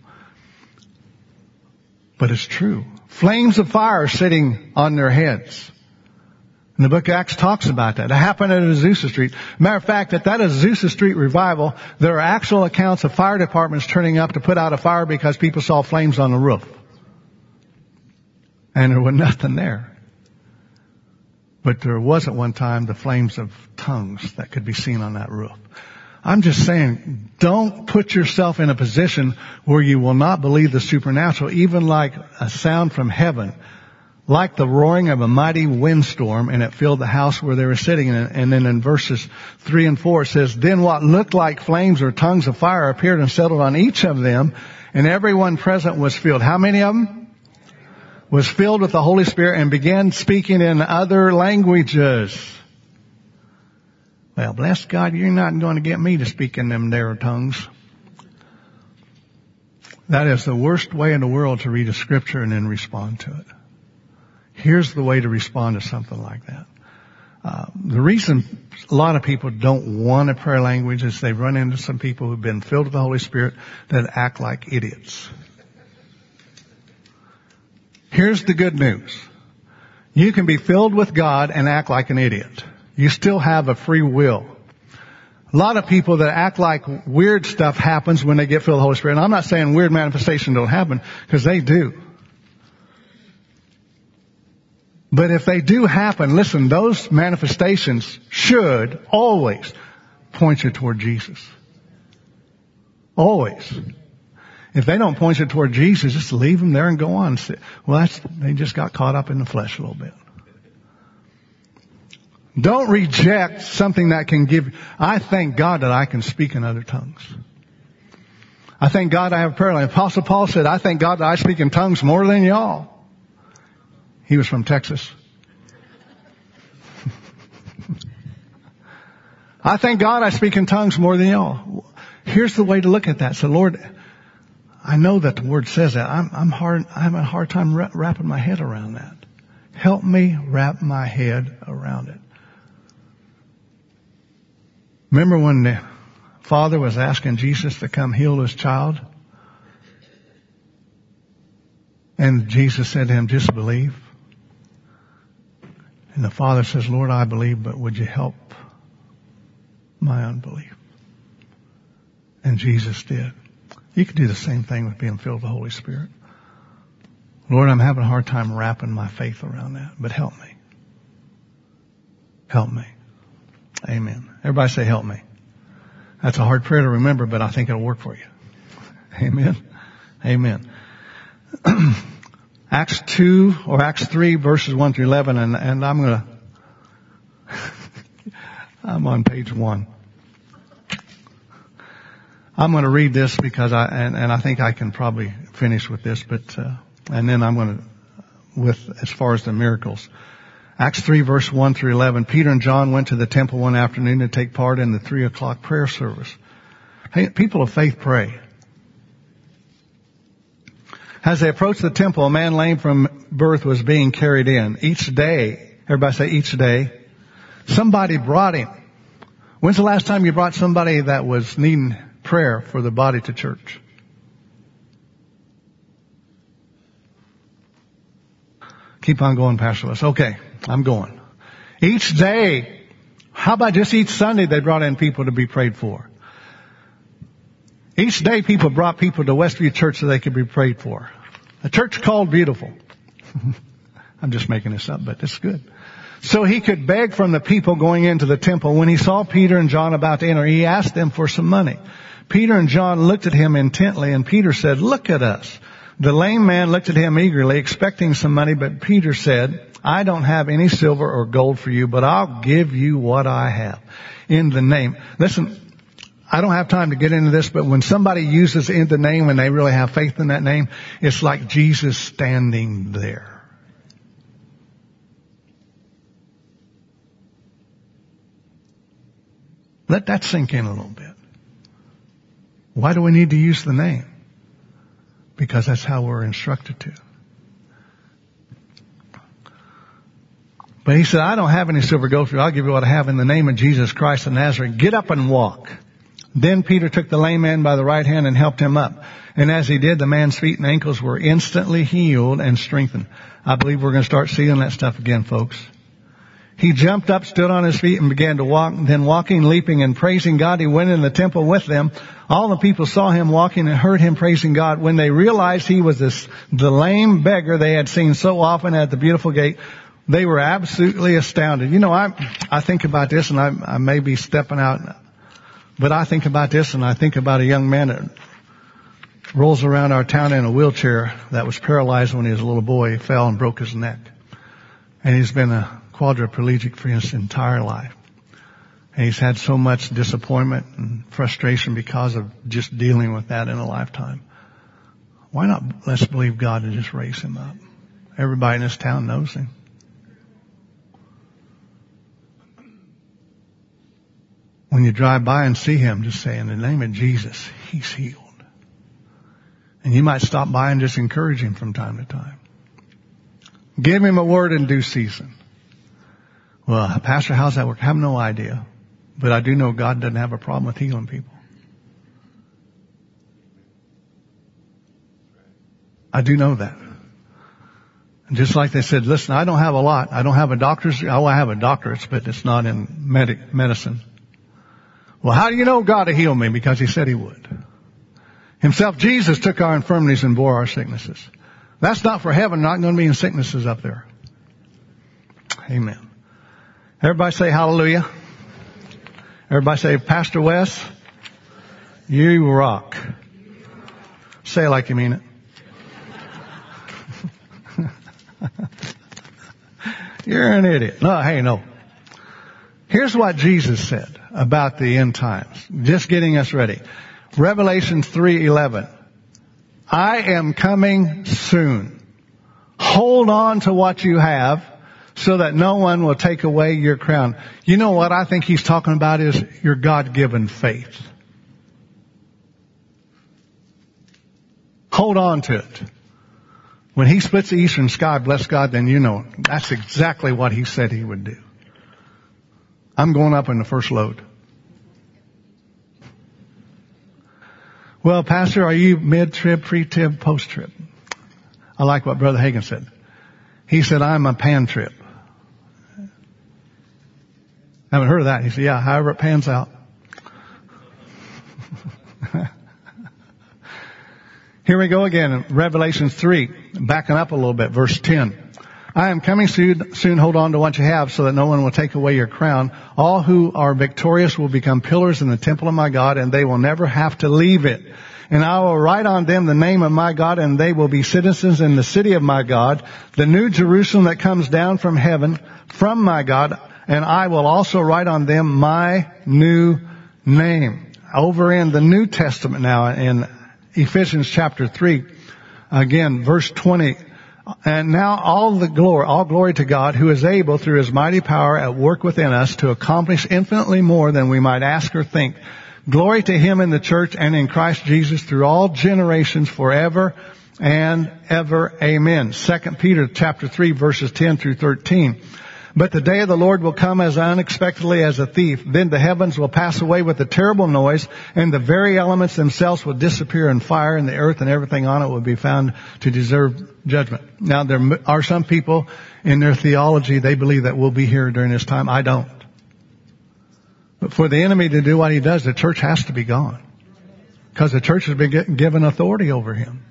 But it's true. Flames of fire sitting on their heads. And the book of Acts talks about that. It happened at Azusa Street. Matter of fact, at that Azusa Street revival, there are actual accounts of fire departments turning up to put out a fire because people saw flames on the roof. And there was nothing there. But there was at one time the flames of tongues that could be seen on that roof. I'm just saying, don't put yourself in a position where you will not believe the supernatural, even like a sound from heaven, like the roaring of a mighty windstorm, and it filled the house where they were sitting. And then in verses 3 and 4 it says, then what looked like flames or tongues of fire appeared and settled on each of them, and everyone present was filled. How many of them? Was filled with the Holy Spirit and began speaking in other languages. Well, bless God, you're not going to get me to speak in them there tongues. That is the worst way in the world to read a scripture and then respond to it. Here's the way to respond to something like that. The reason a lot of people don't want a prayer language is they've run into some people who've been filled with the Holy Spirit that act like idiots. Here's the good news. You can be filled with God and act like an idiot. You still have a free will. A lot of people that act like weird stuff happens when they get filled with the Holy Spirit. And I'm not saying weird manifestations don't happen, because they do. But if they do happen, listen, those manifestations should always point you toward Jesus. Always. If they don't point you toward Jesus, just leave them there and go on. Well, they just got caught up in the flesh a little bit. Don't reject something that can give. I thank God that I can speak in other tongues. I thank God I have prayer life. Apostle Paul said, I thank God that I speak in tongues more than y'all. He was from Texas. I thank God I speak in tongues more than y'all. Here's the way to look at that. So Lord, I know that the Word says that. I'm having a hard time wrapping my head around that. Help me wrap my head around it. Remember when the father was asking Jesus to come heal his child? And Jesus said to him, just believe. And the father says, Lord, I believe, but would you help my unbelief? And Jesus did. You can do the same thing with being filled with the Holy Spirit. Lord, I'm having a hard time wrapping my faith around that, but help me. Help me. Amen. Everybody say, help me. That's a hard prayer to remember, but I think it'll work for you. Amen. Amen. Acts 2 or Acts 3 verses 1 through 11, and I'm on page 1. I'm going to read this because I think I can probably finish with this, but, and then I'm going to, as far as the miracles. Acts 3 verse 1 through 11. Peter and John went to the temple one afternoon to take part in the 3:00 prayer service. Hey, people of faith, pray. As they approached the temple, a man lame from birth was being carried in. Each day, everybody say each day, somebody brought him. When's the last time you brought somebody that was needing prayer for the body to church? Keep on going, Pastor West. Okay, I'm going. Each day, how about just each Sunday they brought in people to be prayed for? Each day people brought people to Westview Church so they could be prayed for. A church called Beautiful. I'm just making this up, but it's good. So he could beg from the people going into the temple. When he saw Peter and John about to enter, he asked them for some money. Peter and John looked at him intently, and Peter said, look at us. The lame man looked at him eagerly, expecting some money, but Peter said, I don't have any silver or gold for you, but I'll give you what I have. In the name. Listen, I don't have time to get into this, but when somebody uses in the name and they really have faith in that name, it's like Jesus standing there. Let that sink in a little bit. Why do we need to use the name? Because that's how we're instructed to. But he said, I don't have any silver or gold for you. I'll give you what I have in the name of Jesus Christ of Nazareth. Get up and walk. Then Peter took the lame man by the right hand and helped him up. And as he did, the man's feet and ankles were instantly healed and strengthened. I believe we're going to start seeing that stuff again, folks. He jumped up, stood on his feet, and began to walk. Then walking, leaping, and praising God, he went in the temple with them. All the people saw him walking and heard him praising God. When they realized he was the lame beggar they had seen so often at the Beautiful Gate, they were absolutely astounded. You know, I think about this, and I may be stepping out, but I think about this, and I think about a young man that rolls around our town in a wheelchair that was paralyzed when he was a little boy. He fell and broke his neck. And he's been a quadriplegic for his entire life. And he's had so much disappointment and frustration because of just dealing with that in a lifetime. Why not let's believe God to just raise him up? Everybody in this town knows him. When you drive by and see him, just say, in the name of Jesus, he's healed. And you might stop by and just encourage him from time to time. Give him a word in due season. Well, Pastor, how's that work? I have no idea. But I do know God doesn't have a problem with healing people. I do know that. And just like they said, listen, I don't have a lot. I don't have a doctorate, but it's not in medicine. Well, how do you know God to heal me? Because he said he would. Himself, Jesus, took our infirmities and bore our sicknesses. That's not for heaven, not going to be in sicknesses up there. Amen. Everybody say hallelujah. Everybody say, Pastor Wes, you rock. Say it like you mean it. You're an idiot. No, hey, no. Here's what Jesus said about the end times. Just getting us ready. Revelation 3:11. I am coming soon. Hold on to what you have so that no one will take away your crown. You know what I think he's talking about is your God-given faith. Hold on to it. When he splits the eastern sky, bless God, then you know that's exactly what he said he would do. I'm going up in the first load. Well, Pastor, are you mid-trib, pre-trib, post-trib? I like what Brother Hagin said. He said, I'm a pan-trib. Haven't heard of that. He said, yeah, however it pans out. Here we go again, Revelation 3, backing up a little bit, verse 10. I am coming soon, hold on to what you have so that no one will take away your crown. All who are victorious will become pillars in the temple of my God, and they will never have to leave it. And I will write on them the name of my God, and they will be citizens in the city of my God, the new Jerusalem that comes down from heaven, from my God, and I will also write on them my new name. Over in the New Testament now, in Ephesians chapter 3, again, verse 20. And now all glory to God, who is able through his mighty power at work within us to accomplish infinitely more than we might ask or think. Glory to him in the church and in Christ Jesus through all generations forever and ever. Amen. 2 Peter chapter 3 verses 10 through 13. But the day of the Lord will come as unexpectedly as a thief. Then the heavens will pass away with a terrible noise, and the very elements themselves will disappear in fire, and the earth and everything on it will be found to deserve judgment. Now, there are some people in their theology, they believe that we'll be here during this time. I don't. But for the enemy to do what he does, the church has to be gone. Because the church has been given authority over him.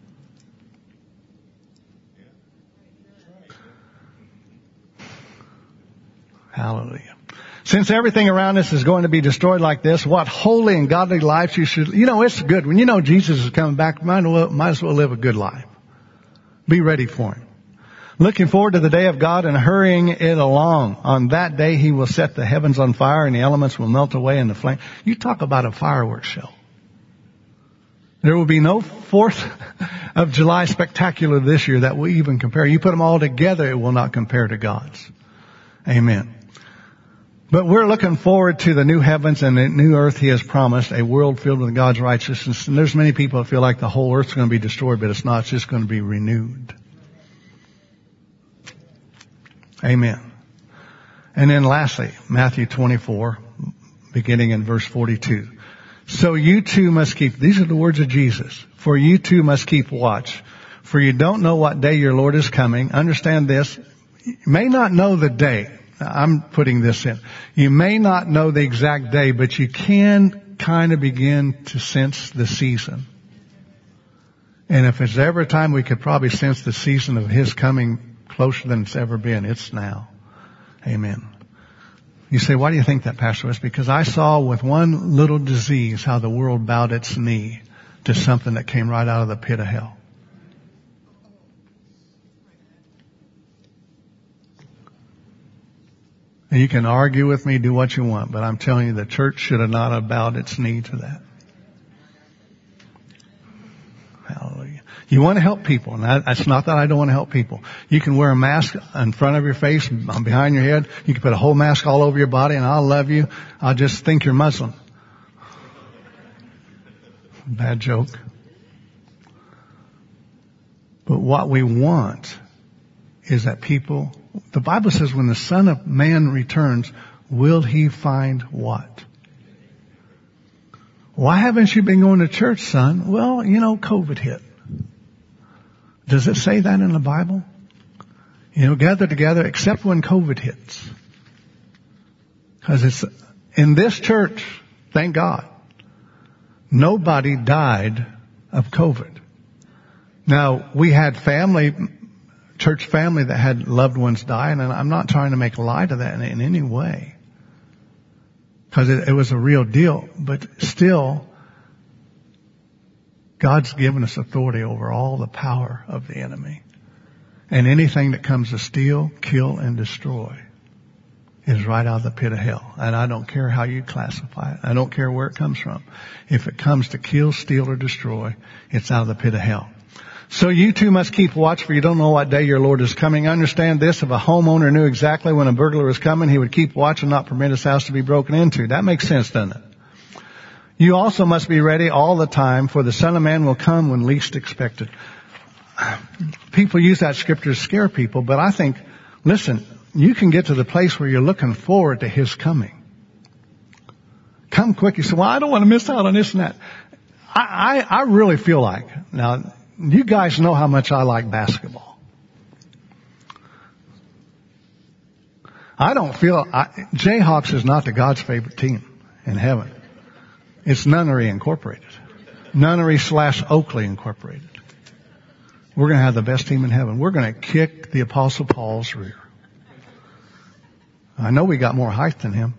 Hallelujah. Since everything around us is going to be destroyed like this, what holy and godly lives you should, it's good. When you know Jesus is coming back, might as well live a good life. Be ready for him. Looking forward to the day of God and hurrying it along. On that day, he will set the heavens on fire and the elements will melt away in the flame. You talk about a fireworks show. There will be no 4th of July spectacular this year that will even compare. You put them all together, it will not compare to God's. Amen. But we're looking forward to the new heavens and the new earth he has promised, a world filled with God's righteousness. And there's many people that feel like the whole earth's going to be destroyed, but it's not. It's just going to be renewed. Amen. And then lastly, Matthew 24, beginning in verse 42. So you too must keep, these are the words of Jesus, for you too must keep watch. For you don't know what day your Lord is coming. Understand this. You may not know the day. I'm putting this in. You may not know the exact day, but you can kind of begin to sense the season. And if it's ever a time we could probably sense the season of his coming closer than it's ever been, it's now. Amen. You say, why do you think that, Pastor West? Because I saw with one little disease how the world bowed its knee to something that came right out of the pit of hell. And you can argue with me, do what you want, but I'm telling you the church should have not have bowed its knee to that. Hallelujah. You want to help people, and that's not that I don't want to help people. You can wear a mask in front of your face, behind your head. You can put a whole mask all over your body, and I'll love you. I'll just think you're Muslim. Bad joke. But what we want is that people, the Bible says when the Son of Man returns, will he find what? Why haven't you been going to church, son? Well, COVID hit. Does it say that in the Bible? Gather together except when COVID hits. Because it's in this church, Thank God. Nobody died of COVID. Now, we had church family that had loved ones die, and I'm not trying to make light of that in any way, because it was a real deal. But still, God's given us authority over all the power of the enemy. And anything that comes to steal, kill, and destroy is right out of the pit of hell. And I don't care how you classify it. I don't care where it comes from. If it comes to kill, steal, or destroy, it's out of the pit of hell. So you too must keep watch, for you don't know what day your Lord is coming. Understand this: if a homeowner knew exactly when a burglar was coming, he would keep watch and not permit his house to be broken into. That makes sense, doesn't it? You also must be ready all the time, for the Son of Man will come when least expected. People use that scripture to scare people, but I think, listen, you can get to the place where you're looking forward to His coming. Come quick. You say, well, I don't want to miss out on this and that. I really feel like, now, you guys know how much I like basketball. Jayhawks is not God's favorite team in heaven. It's Nunnery Incorporated. Nunnery/Oakley Incorporated. We're going to have the best team in heaven. We're going to kick the Apostle Paul's rear. I know we got more height than him.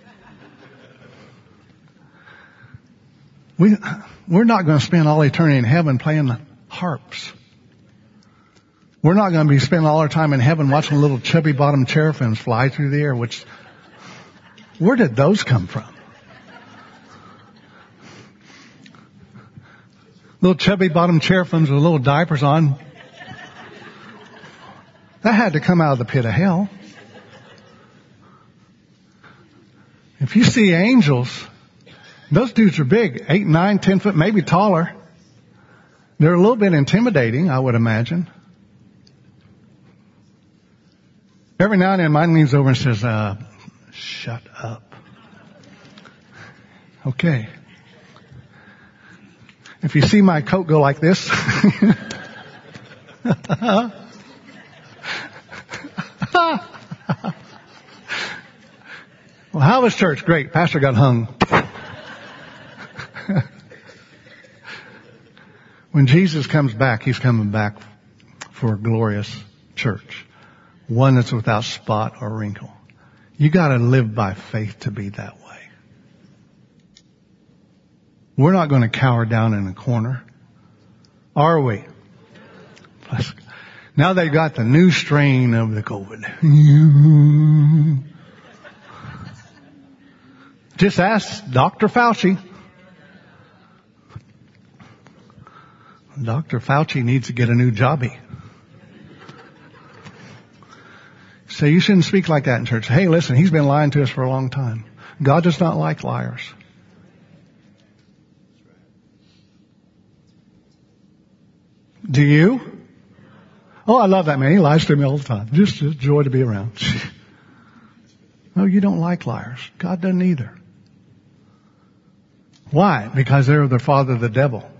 We're not going to spend all eternity in heaven playing the harps. We're not going to be spending all our time in heaven watching little chubby bottom cherubims fly through the air, where did those come from? Little chubby bottom cherubims with little diapers on. That had to come out of the pit of hell. If you see angels, those dudes are big, 8, 9, 10 foot, maybe taller. They're a little bit intimidating, I would imagine. Every now and then mine leans over and says, shut up. Okay. If you see my coat go like this, well, how was church? Great. Pastor got hung. When Jesus comes back, He's coming back for a glorious church. One that's without spot or wrinkle. You gotta live by faith to be that way. We're not going to cower down in a corner, are we? Now they've got the new strain of the COVID. Just ask Dr. Fauci. Dr. Fauci needs to get a new jobby. So you shouldn't speak like that in church. Hey, listen, he's been lying to us for a long time. God does not like liars. Do you? Oh, I love that man. He lies to me all the time. Just a joy to be around. No, you don't like liars. God doesn't either. Why? Because they're the father of the devil.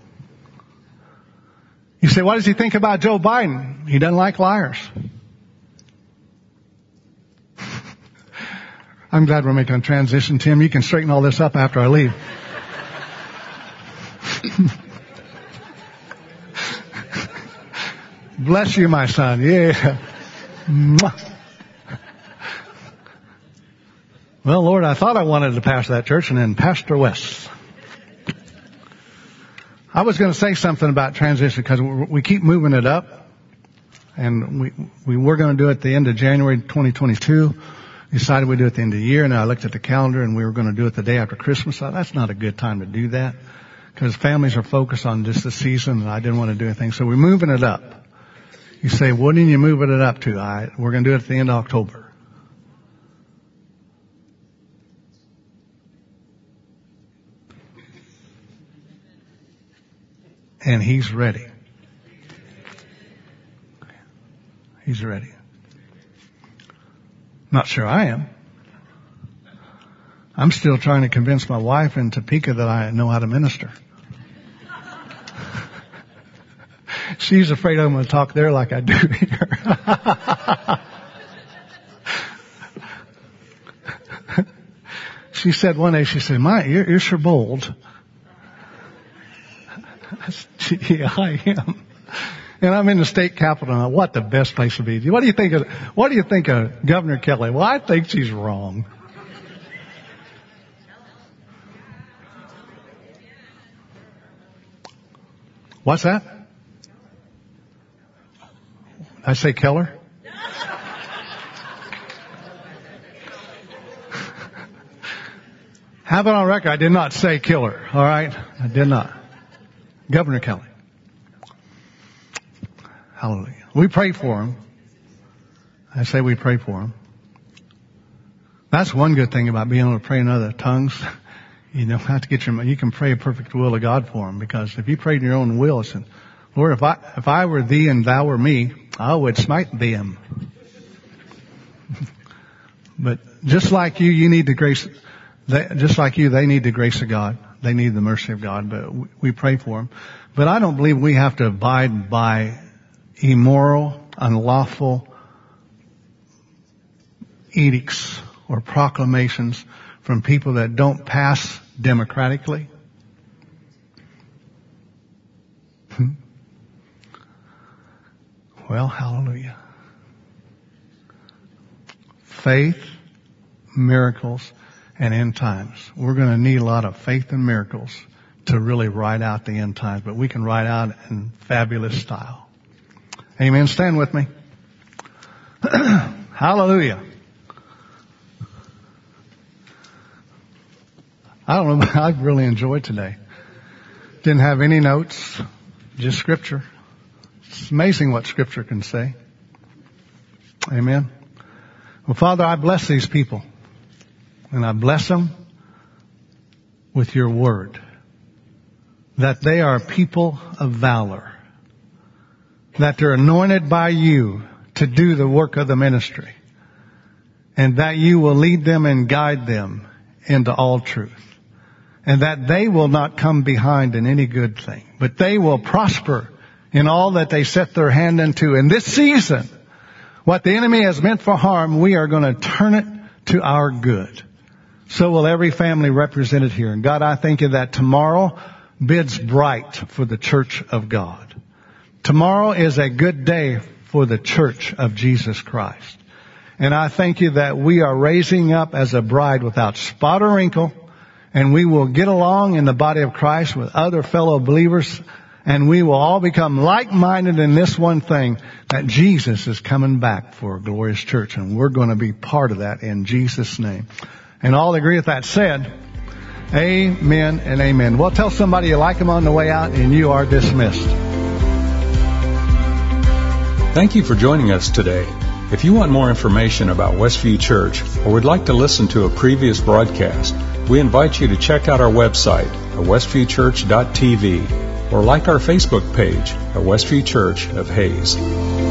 You say, what does he think about Joe Biden? He doesn't like liars. I'm glad we're making a transition, Tim. You can straighten all this up after I leave. Bless you, my son. Yeah. Well, Lord, I thought I wanted to pastor that church, and then Pastor West. I was going to say something about transition because we keep moving it up, and we were going to do it at the end of January 2022. Decided we'd do it at the end of the year, and I looked at the calendar, and we were going to do it the day after Christmas. So that's not a good time to do that because families are focused on just the season, and I didn't want to do anything. So we're moving it up. You say, what are you moving it up to? We're going to do it at the end of October. And He's ready. He's ready. Not sure I am. I'm still trying to convince my wife in Topeka that I know how to minister. She's afraid I'm going to talk there like I do here. She said one day, she said, you're sure bold. I said, yeah, I am. And I'm in the state capitol now. What the best place to be? What do you think of Governor Kelly? Well, I think she's wrong. What's that? I say Keller? Have it on record. I did not say killer. All right? I did not. Governor Kelly. Hallelujah. We pray for him. I say we pray for him. That's one good thing about being able to pray in other tongues. You don't have to get you can pray a perfect will of God for him, because if you prayed in your own will, it's, Lord, if I were thee and thou were me, I would smite them. But just like you need the grace, just like you, they need the grace of God. They need the mercy of God, but we pray for them. But I don't believe we have to abide by immoral, unlawful edicts or proclamations from people that don't pass democratically. Well, hallelujah. Faith, miracles, and end times. We're going to need a lot of faith and miracles to really ride out the end times, but we can ride out in fabulous style. Amen. Stand with me. Hallelujah. I don't know, I really enjoyed today. Didn't have any notes, just Scripture. It's amazing what Scripture can say. Amen. Well, Father, I bless these people. And I bless them with your word. That they are people of valor. That they're anointed by you to do the work of the ministry. And that you will lead them and guide them into all truth. And that they will not come behind in any good thing, but they will prosper in all that they set their hand into. In this season, what the enemy has meant for harm, we are going to turn it to our good. So will every family represented here. And God, I thank you that tomorrow bids bright for the church of God. Tomorrow is a good day for the church of Jesus Christ. And I thank you that we are raising up as a bride without spot or wrinkle. And we will get along in the body of Christ with other fellow believers. And we will all become like-minded in this one thing, that Jesus is coming back for a glorious church. And we're going to be part of that in Jesus' name. And all agree with that said, amen and amen. Well, tell somebody you like them on the way out, and you are dismissed. Thank you for joining us today. If you want more information about Westview Church or would like to listen to a previous broadcast, we invite you to check out our website at westviewchurch.tv or like our Facebook page at Westview Church of Hayes.